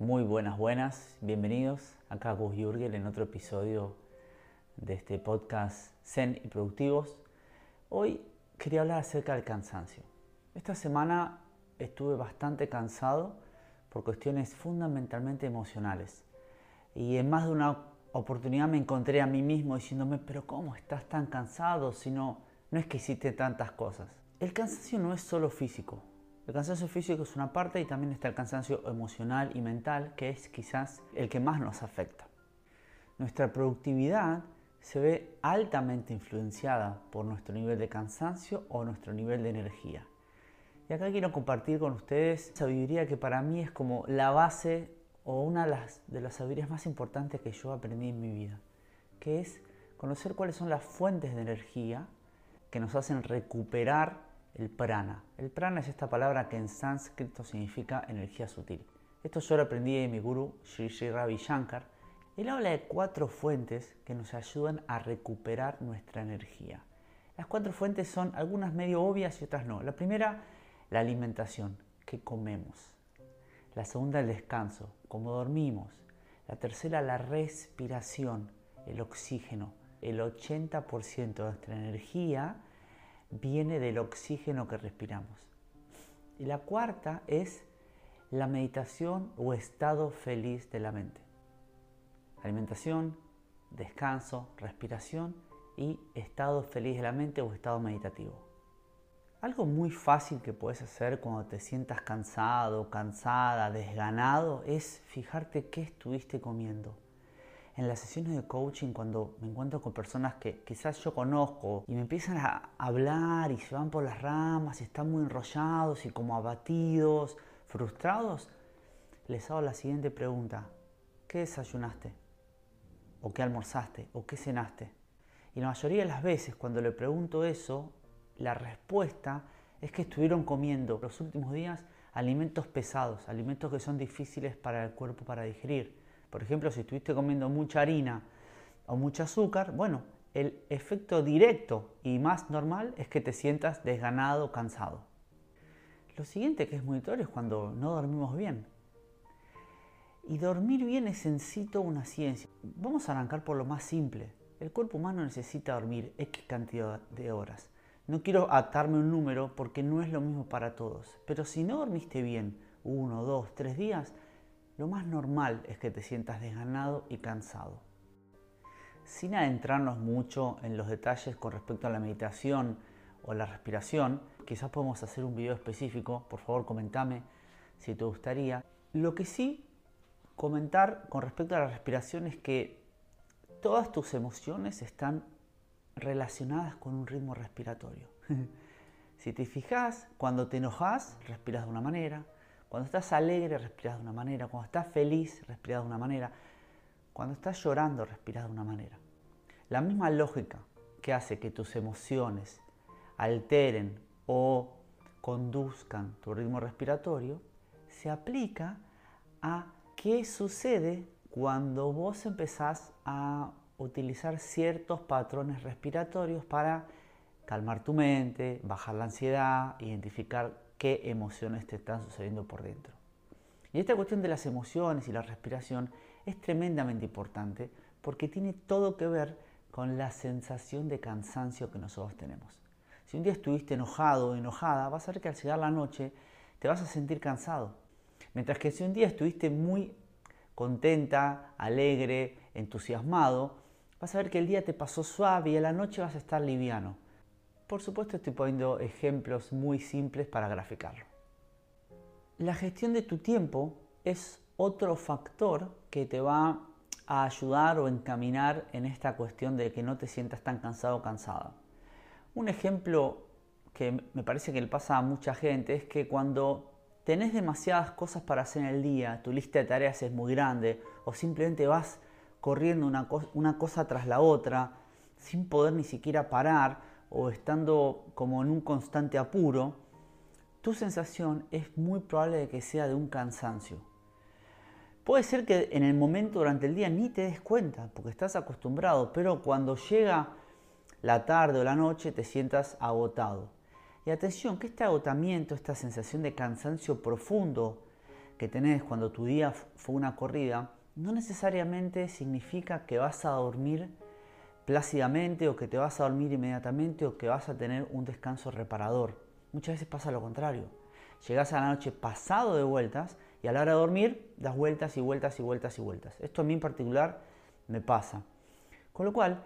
Muy buenas, bienvenidos acá a Gus Jürgel en otro episodio de este podcast Zen y Productivos. Hoy quería hablar acerca del cansancio. Esta semana estuve bastante cansado por cuestiones fundamentalmente emocionales y en más de una oportunidad me encontré a mí mismo diciéndome, pero ¿cómo estás tan cansado si no es que hiciste tantas cosas? El cansancio no es solo físico. El cansancio físico es una parte y también está el cansancio emocional y mental, que es quizás el que más nos afecta. Nuestra productividad se ve altamente influenciada por nuestro nivel de cansancio o nuestro nivel de energía. Y acá quiero compartir con ustedes sabiduría que para mí es como la base o una de las sabidurías más importantes que yo aprendí en mi vida, que es conocer cuáles son las fuentes de energía que nos hacen recuperar el prana. El prana es esta palabra que en sánscrito significa energía sutil. Esto yo lo aprendí de mi gurú Sri Sri Ravi Shankar. Él habla de 4 fuentes que nos ayudan a recuperar nuestra energía. Las 4 fuentes son algunas medio obvias y otras no. La primera, la alimentación, qué comemos. La segunda, el descanso, cómo dormimos. La tercera, la respiración, el oxígeno. El 80% de nuestra energía viene del oxígeno que respiramos. Y la cuarta es la meditación o estado feliz de la mente. Alimentación, descanso, respiración y estado feliz de la mente o estado meditativo. Algo muy fácil que puedes hacer cuando te sientas cansado, cansada, desganado, es fijarte qué estuviste comiendo. En las sesiones de coaching, cuando me encuentro con personas que quizás yo conozco y me empiezan a hablar y se van por las ramas y están muy enrollados y como abatidos, frustrados, les hago la siguiente pregunta: ¿qué desayunaste? ¿O qué almorzaste? ¿O qué cenaste? Y la mayoría de las veces cuando le pregunto eso, la respuesta es que estuvieron comiendo los últimos días alimentos pesados, alimentos que son difíciles para el cuerpo para digerir. Por ejemplo, si estuviste comiendo mucha harina o mucho azúcar, bueno, el efecto directo y más normal es que te sientas desganado, cansado. Lo siguiente que es muy notorio es cuando no dormimos bien. Y dormir bien es en sí toda una ciencia. Vamos a arrancar por lo más simple. El cuerpo humano necesita dormir X cantidad de horas. No quiero atarme un número porque no es lo mismo para todos. Pero si no dormiste bien 1, 2, 3 días, lo más normal es que te sientas desganado y cansado. Sin adentrarnos mucho en los detalles con respecto a la meditación o la respiración, quizás podemos hacer un video específico, por favor comentame si te gustaría. Lo que sí comentar con respecto a la respiración es que todas tus emociones están relacionadas con un ritmo respiratorio. Si te fijas, cuando te enojas, respiras de una manera. Cuando estás alegre, respiras de una manera. Cuando estás feliz, respiras de una manera. Cuando estás llorando, respiras de una manera. La misma lógica que hace que tus emociones alteren o conduzcan tu ritmo respiratorio, se aplica a qué sucede cuando vos empezás a utilizar ciertos patrones respiratorios para calmar tu mente, bajar la ansiedad, identificar qué emociones te están sucediendo por dentro. Y esta cuestión de las emociones y la respiración es tremendamente importante porque tiene todo que ver con la sensación de cansancio que nosotros tenemos. Si un día estuviste enojado o enojada, vas a ver que al llegar la noche te vas a sentir cansado. Mientras que si un día estuviste muy contenta, alegre, entusiasmado, vas a ver que el día te pasó suave y a la noche vas a estar liviano. Por supuesto, estoy poniendo ejemplos muy simples para graficarlo. La gestión de tu tiempo es otro factor que te va a ayudar o encaminar en esta cuestión de que no te sientas tan cansado o cansada. Un ejemplo que me parece que le pasa a mucha gente es que cuando tenés demasiadas cosas para hacer en el día, tu lista de tareas es muy grande o simplemente vas corriendo una cosa tras la otra sin poder ni siquiera parar o estando como en un constante apuro, tu sensación es muy probable de que sea de un cansancio. Puede ser que en el momento durante el día ni te des cuenta porque estás acostumbrado, pero cuando llega la tarde o la noche te sientas agotado. Y atención, que este agotamiento, esta sensación de cansancio profundo, que tenés cuando tu día fue una corrida, no necesariamente significa que vas a dormir plácidamente o que te vas a dormir inmediatamente o que vas a tener un descanso reparador. Muchas veces pasa lo contrario. Llegás a la noche pasado de vueltas y a la hora de dormir das vueltas y vueltas y vueltas y vueltas. Esto a mí en particular me pasa. Con lo cual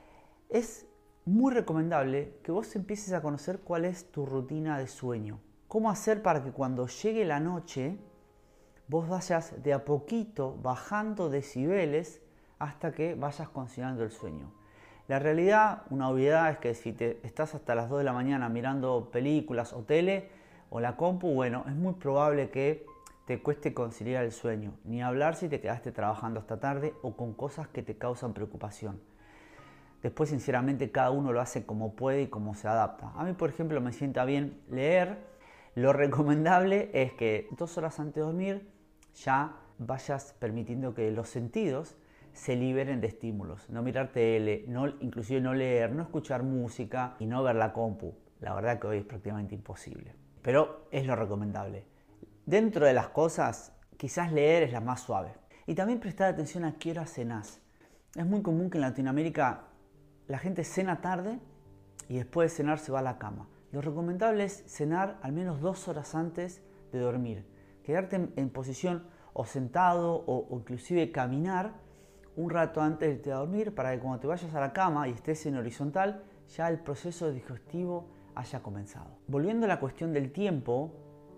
es muy recomendable que vos empieces a conocer cuál es tu rutina de sueño. Cómo hacer para que cuando llegue la noche vos vayas de a poquito bajando decibeles hasta que vayas conciliando el sueño. La realidad, una obviedad, es que si te estás hasta las 2 de la mañana mirando películas o tele o la compu, bueno, es muy probable que te cueste conciliar el sueño. Ni hablar si te quedaste trabajando hasta tarde o con cosas que te causan preocupación. Después, sinceramente, cada uno lo hace como puede y como se adapta. A mí, por ejemplo, me sienta bien leer. Lo recomendable es que 2 horas antes de dormir ya vayas permitiendo que los sentidos se liberen de estímulos. No mirar tele, inclusive no leer, no escuchar música y no ver la compu. La verdad que hoy es prácticamente imposible. Pero es lo recomendable. Dentro de las cosas, quizás leer es la más suave. Y también prestar atención a qué hora cenás. Es muy común que en Latinoamérica la gente cena tarde y después de cenar se va a la cama. Lo recomendable es cenar al menos 2 horas antes de dormir. Quedarte en posición o sentado o inclusive caminar un rato antes de irte a dormir para que cuando te vayas a la cama y estés en horizontal, ya el proceso digestivo haya comenzado. Volviendo a la cuestión del tiempo,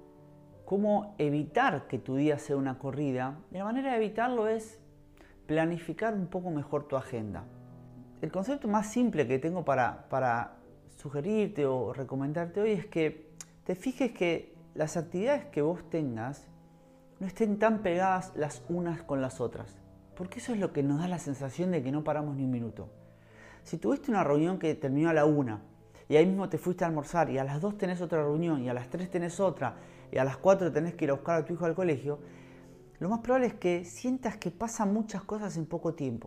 ¿cómo evitar que tu día sea una corrida? La manera de evitarlo es planificar un poco mejor tu agenda. El concepto más simple que tengo para sugerirte o recomendarte hoy es que te fijes que las actividades que vos tengas no estén tan pegadas las unas con las otras, porque eso es lo que nos da la sensación de que no paramos ni un minuto. Si tuviste una reunión que terminó a la 1 y ahí mismo te fuiste a almorzar y a las 2 tenés otra reunión y a las 3 tenés otra y a las 4 tenés que ir a buscar a tu hijo al colegio, lo más probable es que sientas que pasan muchas cosas en poco tiempo.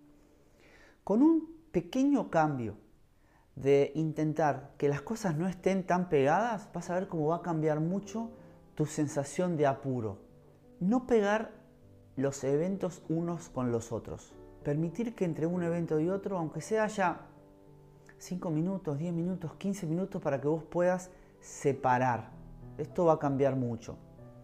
Con un pequeño cambio de intentar que las cosas no estén tan pegadas, vas a ver cómo va a cambiar mucho tu sensación de apuro. No pegar los eventos unos con los otros. Permitir que entre un evento y otro, aunque sea ya 5 minutos, 10 minutos, 15 minutos, para que vos puedas separar. Esto va a cambiar mucho.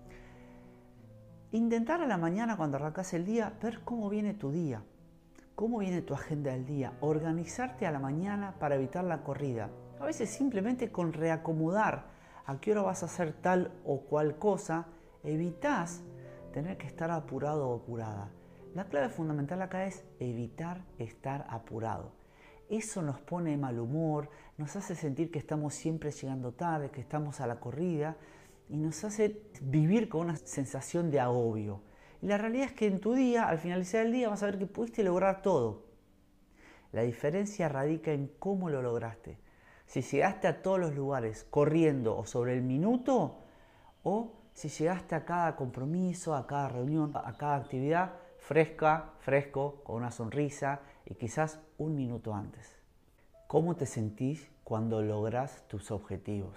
Intentar a la mañana, cuando arrancas el día, ver cómo viene tu día. ¿Cómo viene tu agenda del día? Organizarte a la mañana para evitar la corrida. A veces simplemente con reacomodar a qué hora vas a hacer tal o cual cosa, evitas tener que estar apurado o apurada. La clave fundamental acá es evitar estar apurado. Eso nos pone de mal humor, nos hace sentir que estamos siempre llegando tarde, que estamos a la corrida y nos hace vivir con una sensación de agobio. Y la realidad es que en tu día, al finalizar el día, vas a ver que pudiste lograr todo. La diferencia radica en cómo lo lograste. Si llegaste a todos los lugares corriendo o sobre el minuto, o si llegaste a cada compromiso, a cada reunión, a cada actividad fresco, con una sonrisa y quizás un minuto antes. ¿Cómo te sentís cuando lográs tus objetivos?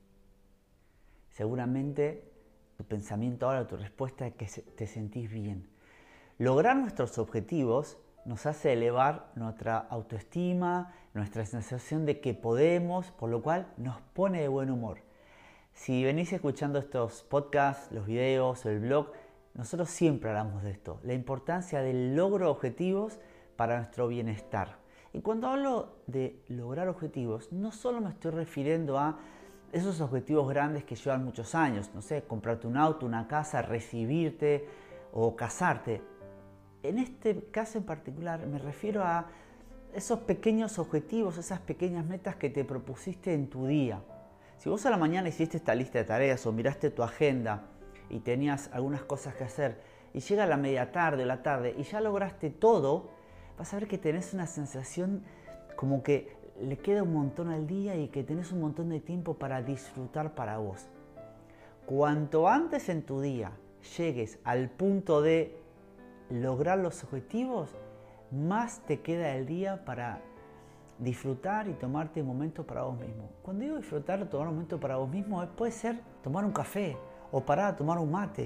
Seguramente tu pensamiento ahora, tu respuesta es que te sentís bien. Lograr nuestros objetivos nos hace elevar nuestra autoestima, nuestra sensación de que podemos, por lo cual nos pone de buen humor. Si venís escuchando estos podcasts, los videos, el blog, nosotros siempre hablamos de esto, la importancia del logro de objetivos para nuestro bienestar. Y cuando hablo de lograr objetivos, no solo me estoy refiriendo a esos objetivos grandes que llevan muchos años, no sé, comprarte un auto, una casa, recibirte o casarte. En este caso en particular me refiero a esos pequeños objetivos, esas pequeñas metas que te propusiste en tu día. Si vos a la mañana hiciste esta lista de tareas o miraste tu agenda y tenías algunas cosas que hacer y llega la media tarde o la tarde y ya lograste todo, vas a ver que tenés una sensación como que le queda un montón al día y que tenés un montón de tiempo para disfrutar para vos. Cuanto antes en tu día llegues al punto de lograr los objetivos, más te queda el día para disfrutar y tomarte un momento para vos mismo. Cuando digo disfrutar o tomar un momento para vos mismo, puede ser tomar un café o parar a tomar un mate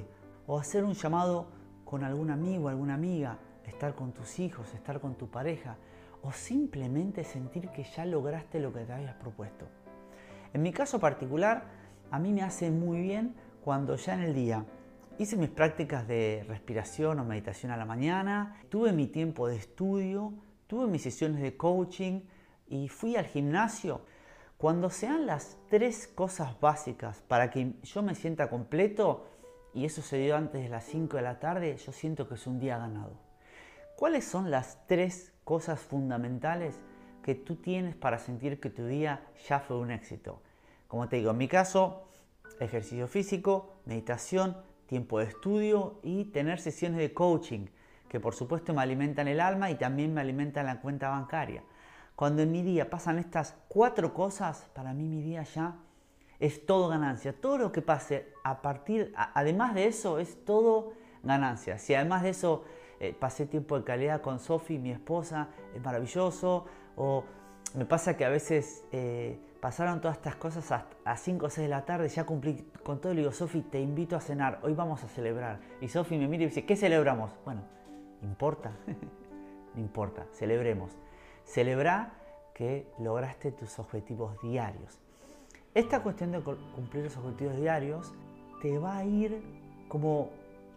o hacer un llamado con algún amigo, alguna amiga, estar con tus hijos, estar con tu pareja, o simplemente sentir que ya lograste lo que te habías propuesto. En mi caso particular, a mí me hace muy bien cuando ya en el día hice mis prácticas de respiración o meditación a la mañana, tuve mi tiempo de estudio, tuve mis sesiones de coaching y fui al gimnasio. Cuando sean las 3 cosas básicas para que yo me sienta completo, y eso se dio antes de las 5 de la tarde, yo siento que es un día ganado. ¿Cuáles son las 3 cosas fundamentales que tú tienes para sentir que tu día ya fue un éxito? Como te digo, en mi caso, ejercicio físico, meditación, tiempo de estudio y tener sesiones de coaching, que por supuesto me alimentan el alma y también me alimentan la cuenta bancaria. Cuando en mi día pasan estas 4 cosas, para mí mi día ya es todo ganancia. Todo lo que pase además de eso, es todo ganancia. Si además de eso pasé tiempo de calidad con Sofi, mi esposa, es maravilloso. O me pasa que a veces pasaron todas estas cosas a las 5 o 6 de la tarde, ya cumplí con todo y le digo, Sofi, te invito a cenar, hoy vamos a celebrar. Y Sofi me mira y dice, ¿qué celebramos? Bueno, ¿importa? No importa, celebremos. Celebra que lograste tus objetivos diarios. Esta cuestión de cumplir los objetivos diarios te va a ir como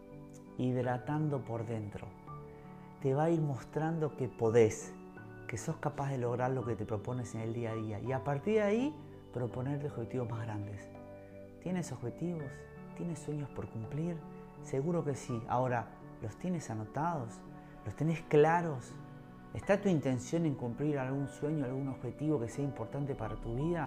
hidratando por dentro. Te va a ir mostrando que podés, que sos capaz de lograr lo que te propones en el día a día. Y a partir de ahí, proponerte objetivos más grandes. ¿Tienes objetivos? ¿Tienes sueños por cumplir? Seguro que sí. Ahora, ¿los tienes anotados? ¿Los tenés claros? ¿Está tu intención en cumplir algún sueño, algún objetivo que sea importante para tu vida?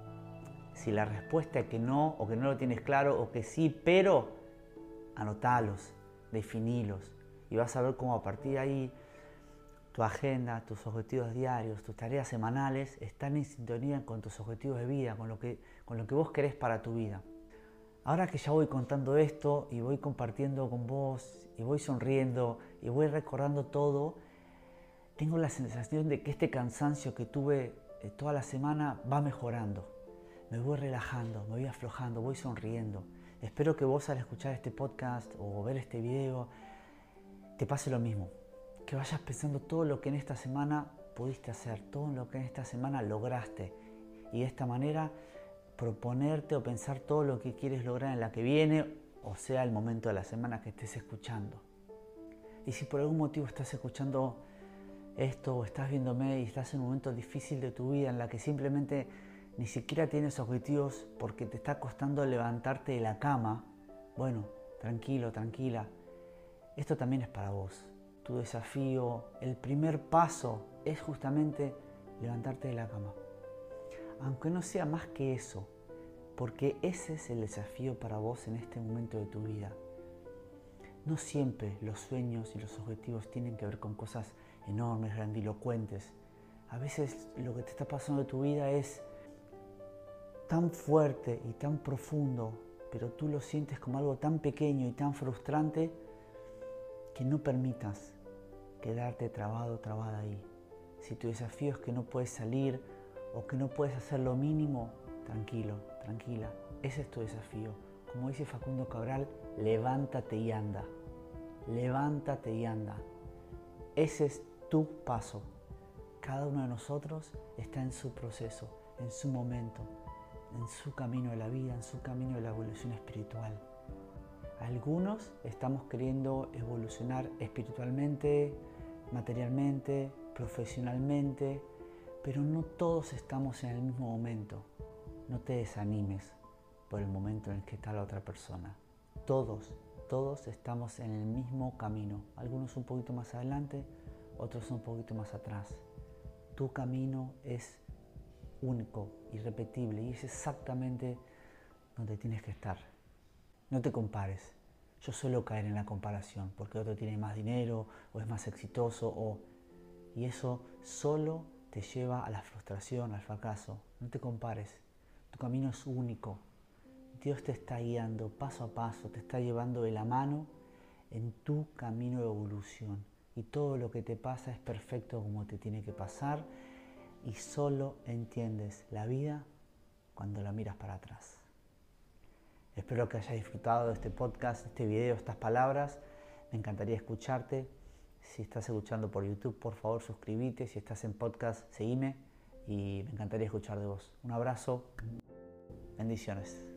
Si la respuesta es que no, o que no lo tienes claro, o que sí, pero anotalos, definilos, y vas a ver cómo a partir de ahí tu agenda, tus objetivos diarios, tus tareas semanales están en sintonía con tus objetivos de vida, con lo que vos querés para tu vida. Ahora que ya voy contando esto y voy compartiendo con vos y voy sonriendo y voy recordando todo, tengo la sensación de que este cansancio que tuve toda la semana va mejorando. Me voy relajando, me voy aflojando, voy sonriendo. Espero que vos al escuchar este podcast o ver este video te pase lo mismo. Que vayas pensando todo lo que en esta semana pudiste hacer, todo lo que en esta semana lograste. Y de esta manera proponerte o pensar todo lo que quieres lograr en la que viene, o sea, el momento de la semana que estés escuchando. Y si por algún motivo estás escuchando esto o estás viéndome y estás en un momento difícil de tu vida en la que simplemente ni siquiera tienes objetivos porque te está costando levantarte de la cama, bueno, tranquilo, tranquila. Esto también es para vos. Tu desafío, el primer paso es justamente levantarte de la cama. Aunque no sea más que eso, porque ese es el desafío para vos en este momento de tu vida. No siempre los sueños y los objetivos tienen que ver con cosas enormes, grandilocuentes. A veces lo que te está pasando en tu vida es tan fuerte y tan profundo, pero tú lo sientes como algo tan pequeño y tan frustrante que no permitas quedarte trabado, trabada ahí. Si tu desafío es que no puedes salir o que no puedes hacer lo mínimo, tranquilo, tranquila. Ese es tu desafío. Como dice Facundo Cabral, levántate y anda. Levántate y anda. Ese es tu paso. Cada uno de nosotros está en su proceso, en su momento, en su camino de la vida, en su camino de la evolución espiritual. Algunos estamos queriendo evolucionar espiritualmente, materialmente, profesionalmente, pero no todos estamos en el mismo momento. No te desanimes por el momento en el que está la otra persona. Todos estamos en el mismo camino. Algunos un poquito más adelante, otros un poquito más atrás. Tu camino es único, irrepetible y es exactamente donde tienes que estar. No te compares. Yo suelo caer en la comparación porque otro tiene más dinero o es más exitoso y eso solo te lleva a la frustración, al fracaso. No te compares. Tu camino es único. Dios te está guiando paso a paso, te está llevando de la mano en tu camino de evolución. Y todo lo que te pasa es perfecto como te tiene que pasar y solo entiendes la vida cuando la miras para atrás. Espero que hayas disfrutado de este podcast, este video, estas palabras. Me encantaría escucharte. Si estás escuchando por YouTube, por favor suscríbete. Si estás en podcast, seguime y me encantaría escuchar de vos. Un abrazo. Bendiciones.